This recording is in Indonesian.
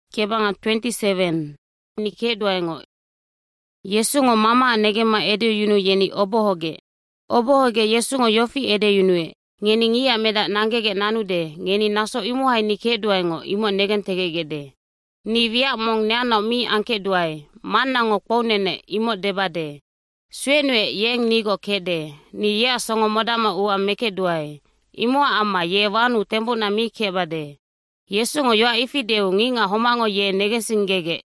Kebanga 27. Ni kedwaengo. Yesu ngo mama negema ede yunu yeni obohoge. Obohoge Yesu ngo yofi ede yunue. Ngeni ngia meda nangege nanude. Ngeni naso imu hai ni kedwaengo imo negen tegegede. Ni via mong neano mi anke duai. Manna ngo kwounene imo debade. Suenwe yeng nigo kede. Ni ya songo modama ua meke duai. Imo ama ye wanu tempo na mi kebade. Yesu ngo yoa ifideu nginga homango ye negesingege.